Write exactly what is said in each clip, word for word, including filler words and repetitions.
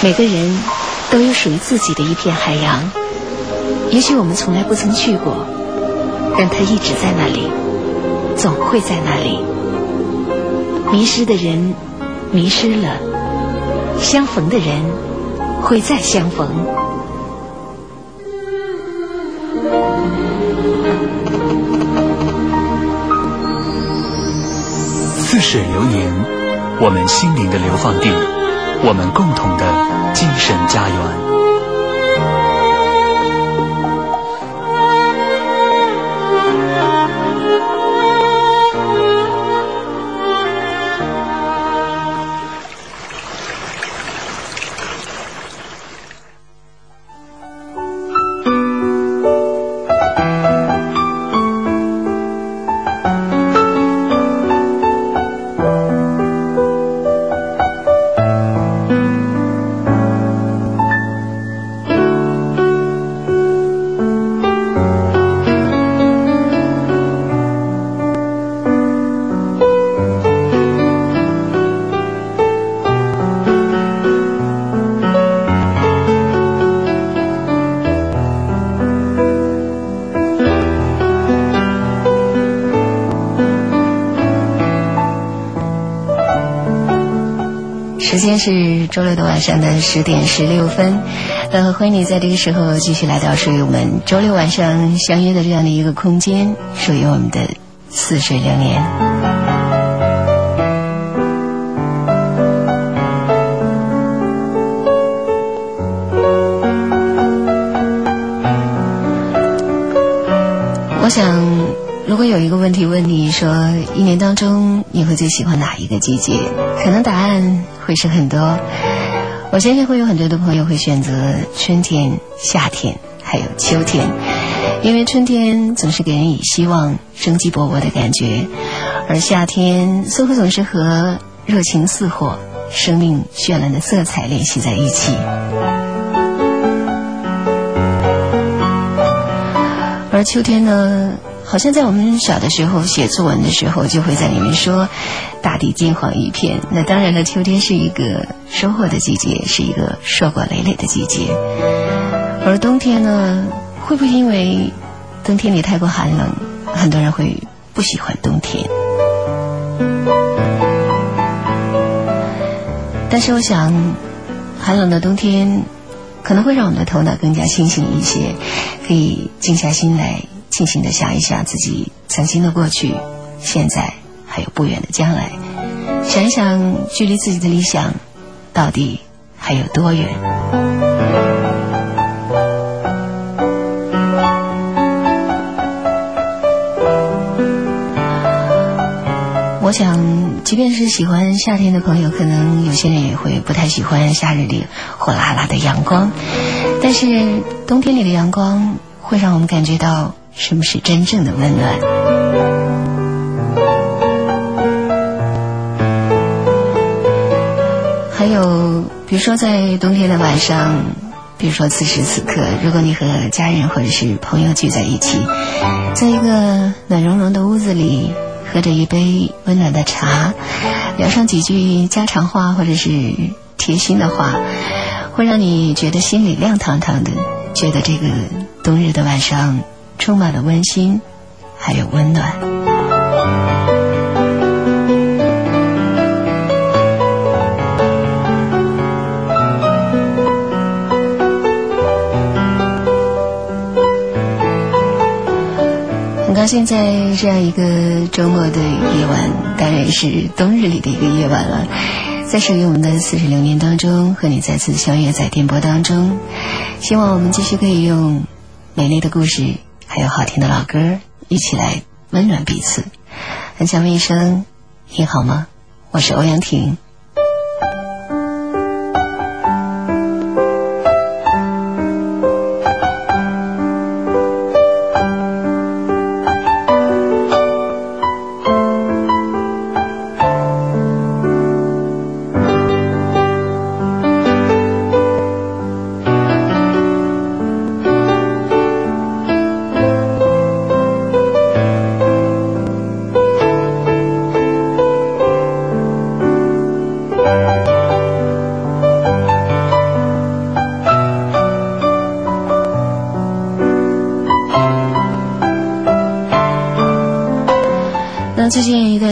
每个人都有属于自己的一片海洋，也许我们从来不曾去过，但它一直在那里，总会在那里。迷失的人迷失了，相逢的人会再相逢。 似水流年，我们心灵的流放地，我们共同的精神家园。 时间是周六的晚上的十点十六分，呃，欢迎你在这个时候继续来到属于我们周六晚上相约的这样的一个空间，属于我们的似水流年。我想，如果有一个问题问你说，一年当中你会最喜欢哪一个季节？可能答案会是很多。我相信会有很多的朋友会选择春天、夏天还有秋天，因为春天总是给人以希望、生机勃勃的感觉，而夏天似乎总是和热情似火、生命绚烂的色彩联系在一起。而秋天呢，好像在我们小的时候写作文的时候就会在里面说大地金黄一片。那当然了，秋天是一个收获的季节，是一个硕果累累的季节。而冬天呢，会不会因为冬天里太过寒冷，很多人会不喜欢冬天？但是我想，寒冷的冬天可能会让我们的头脑更加清醒一些，可以静下心来静静地想一想自己曾经的过去、现在还有不远的将来，想一想距离自己的理想到底还有多远。我想即便是喜欢夏天的朋友，可能有些人也会不太喜欢夏日里火辣辣的阳光，但是冬天里的阳光会让我们感觉到什么是真正的温暖。还有比如说在冬天的晚上，比如说此时此刻，如果你和家人或者是朋友聚在一起，在一个暖融融的屋子里，喝着一杯温暖的茶，聊上几句家常话或者是贴心的话，会让你觉得心里亮堂堂的，觉得这个冬日的晚上充满了温馨还有温暖。很高兴在这样一个周末的夜晚，当然是冬日里的一个夜晚了，在属于我们的似水流年当中和你再次相约在电波当中。希望我们继续可以用美丽的故事还有好听的老歌一起来温暖彼此。很想问一声，你好吗？我是欧阳婷。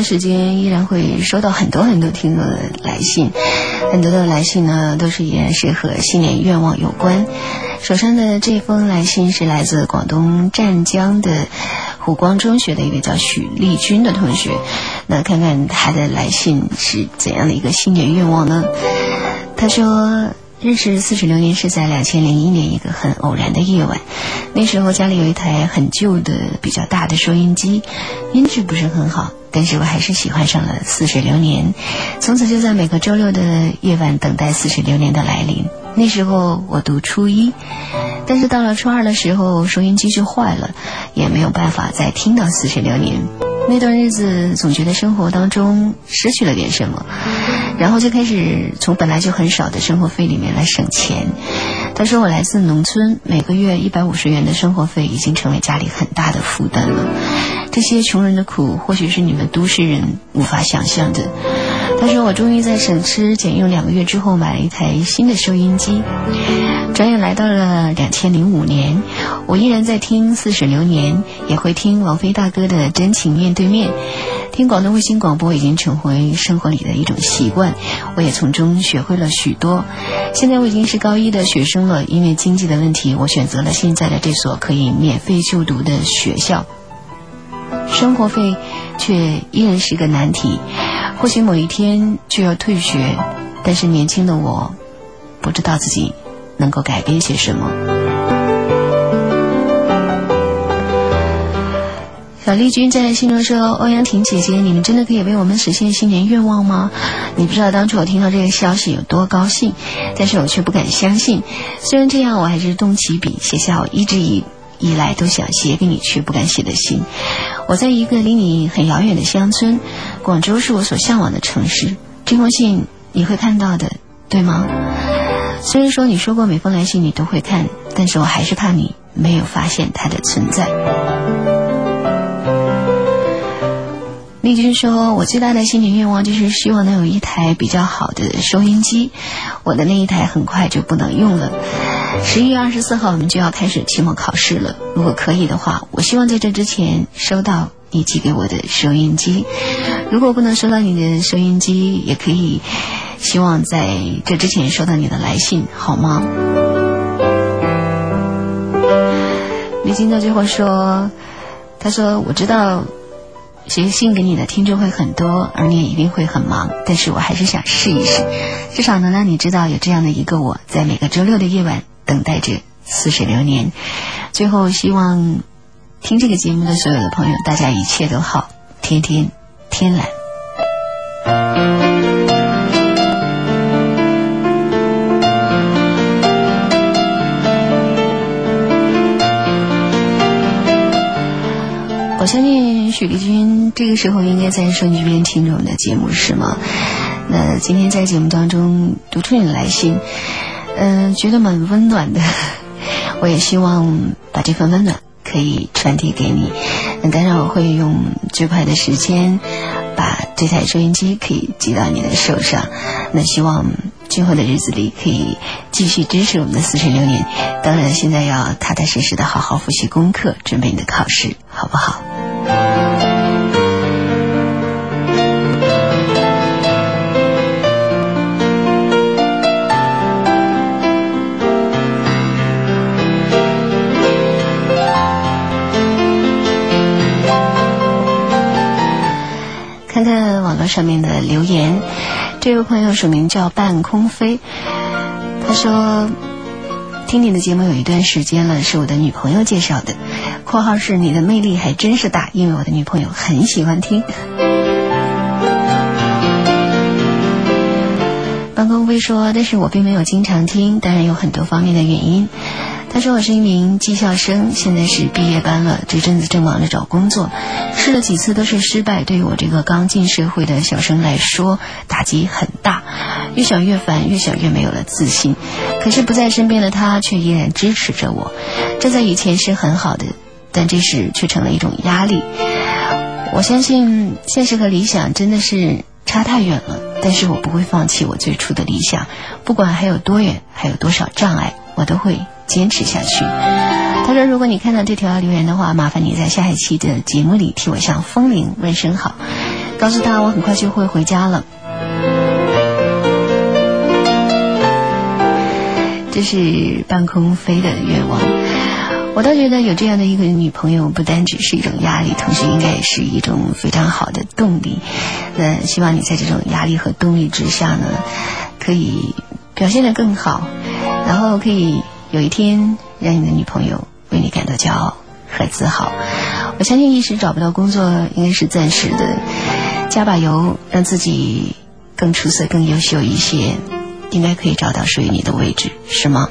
时间依然会收到很多很多听众的来信，很多的来信呢都是依然是和新年愿望有关。手上的这封来信是来自广东湛江的湖光中学的一位叫许丽君的同学，那看看他的来信是怎样的一个新年愿望呢？他说认识四十流年是在两千零一年一个很偶然的夜晚，那时候家里有一台很旧的比较大的收音机，音质不是很好，但是我还是喜欢上了四十流年，从此就在每个周六的夜晚等待四十流年的来临。那时候我读初一，但是到了初二的时候收音机就坏了，也没有办法再听到四十流年。那段日子总觉得生活当中失去了点什么，然后就开始从本来就很少的生活费里面来省钱。他说我来自农村，每个月一百五十元的生活费已经成为家里很大的负担了，这些穷人的苦或许是你们都市人无法想象的。他说我终于在省吃俭用两个月之后买了一台新的收音机。转眼来到了两千零五年，我依然在听似水流年，也会听王菲大哥的真情面对面。听广东卫星广播已经成为生活里的一种习惯，我也从中学会了许多。现在我已经是高一的学生了，因为经济的问题，我选择了现在的这所可以免费就读的学校。生活费却依然是个难题，或许某一天就要退学，但是年轻的我不知道自己能够改变些什么。小丽君在信中说，欧阳婷姐姐，你们真的可以为我们实现新年愿望吗？你不知道当初我听到这个消息有多高兴，但是我却不敢相信。虽然这样，我还是动起笔写下我一直以以来都想写给你却不敢写的信。我在一个离你很遥远的乡村，广州是我所向往的城市。这封信你会看到的，对吗？虽然说你说过每封来信你都会看，但是我还是怕你没有发现它的存在。丽君说，我最大的新年愿望就是希望能有一台比较好的收音机，我的那一台很快就不能用了。十一月二十四号我们就要开始期末考试了，如果可以的话，我希望在这之前收到你寄给我的收音机。如果不能收到你的收音机，也可以希望在这之前收到你的来信，好吗？丽君到最后说，他说我知道写信给你的听众会很多，而你也一定会很忙，但是我还是想试一试，至少能让你知道有这样的一个我，在每个周六的夜晚等待着似水流年。最后希望听这个节目的所有的朋友，大家一切都好，天天天蓝。我相信许丽君这个时候应该在收音机边听着我们的节目，是吗？那今天在节目当中读出你的来信，嗯、呃，觉得蛮温暖的。我也希望把这份温暖可以传递给你。那当然我会用最快的时间把这台收音机可以寄到你的手上。那希望今后的日子里可以继续支持我们的似水流年。当然现在要踏踏实实的好好复习功课，准备你的考试，好不好？看看网络上面的留言，这位朋友署名叫半空飞，他说听你的节目有一段时间了，是我的女朋友介绍的，括号是你的魅力还真是大，因为我的女朋友很喜欢听。半空飞说，但是我并没有经常听，当然有很多方面的原因。他说我是一名技校生，现在是毕业班了，这阵子正忙着找工作，试了几次都是失败，对于我这个刚进社会的小生来说打击很大，越想越烦，越想越没有了自信。可是不在身边的他却依然支持着我，这在以前是很好的，但这时却成了一种压力。我相信现实和理想真的是差太远了，但是我不会放弃我最初的理想，不管还有多远，还有多少障碍，我都会坚持下去。他说如果你看到这条留言的话，麻烦你在下一期的节目里替我向风铃问声好，告告诉他我很快就会回家了。这是半空飞的愿望。我倒觉得有这样的一个女朋友，不单只是一种压力，同时应该也是一种非常好的动力。那希望你在这种压力和动力之下呢，可以表现得更好，然后可以有一天让你的女朋友为你感到骄傲和自豪。我相信一时找不到工作应该是暂时的，加把油，让自己更出色更优秀一些，应该可以找到属于你的位置，是吗？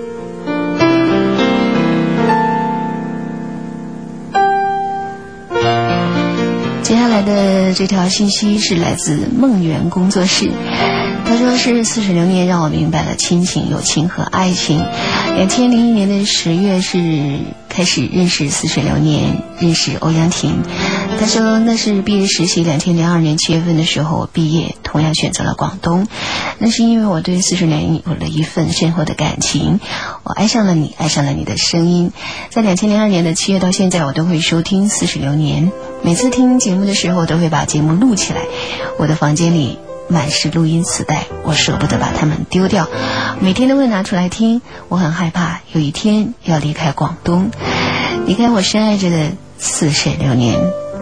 接下来的这条信息是来自梦圆工作室，他说是似水流年让我明白了亲情、友情和爱情。两千零一年的十月是开始认识似水流年，认识欧阳婷。他说那是毕业实习，两千零二年七月份的时候我毕业，同样选择了广东。那是因为我对似水流年有了一份深厚的感情，我爱上了你，爱上了你的声音。在两千零二年的七月到现在，我都会收听似水流年，每次听节目的时候都会把节目录起来，我的房间里满是录音磁带，我舍不得把它们丢掉，每天都会拿出来听。我很害怕有一天要离开广东，离开我深爱着的似水流年。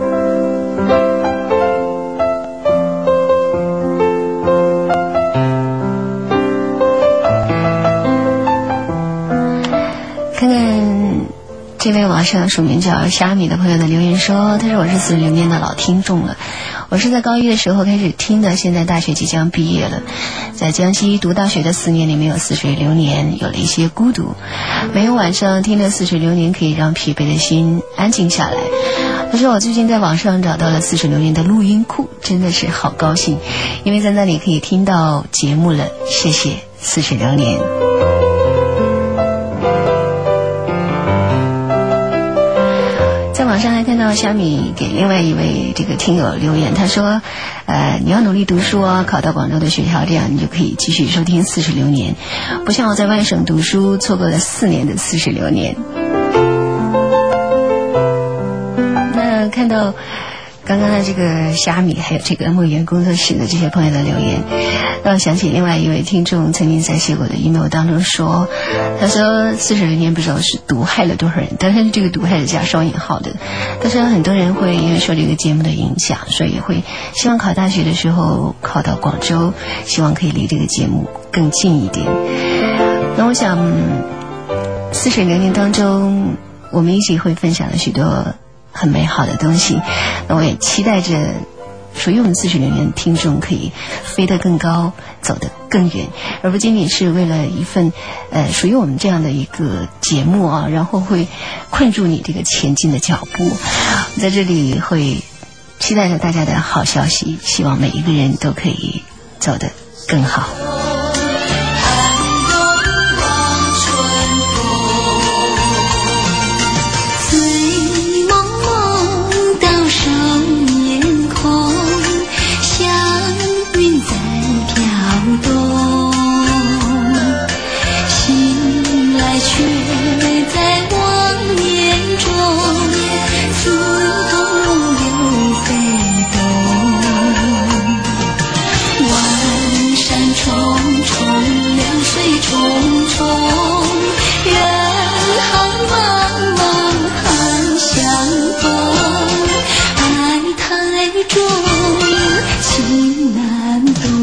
看看这位网上署名叫虾米的朋友的留言说，他说我是似水流年的老听众了，我是在高一的时候开始听的，现在大学即将毕业了，在江西读大学的四年里没有似水流年，有了一些孤独，每天晚上听着似水流年可以让疲惫的心安静下来。他说我最近在网上找到了似水流年的录音库，真的是好高兴，因为在那里可以听到节目了，谢谢似水流年。在网上还看到虾米给另外一位这个听友留言，他说呃，你要努力读书啊，考到广州的学校，这样你就可以继续收听似水流年，不像我在外省读书错过了四年的似水流年。那看到刚刚的这个虾米还有这个梦圆工作室的这些朋友的留言，让我想起另外一位听众曾经在写过的 email 当中说，他说似水流年不知道是毒害了多少人，但是这个毒害是加双引号的。他说很多人会因为受这个节目的影响，所以会希望考大学的时候考到广州，希望可以离这个节目更近一点。那我想似水流年当中我们一起会分享了许多很美好的东西，那我也期待着属于我们似水流年的听众可以飞得更高，走得更远，而不仅仅是为了一份呃属于我们这样的一个节目啊，然后会困住你这个前进的脚步。在这里会期待着大家的好消息，希望每一个人都可以走得更好。 情难懂。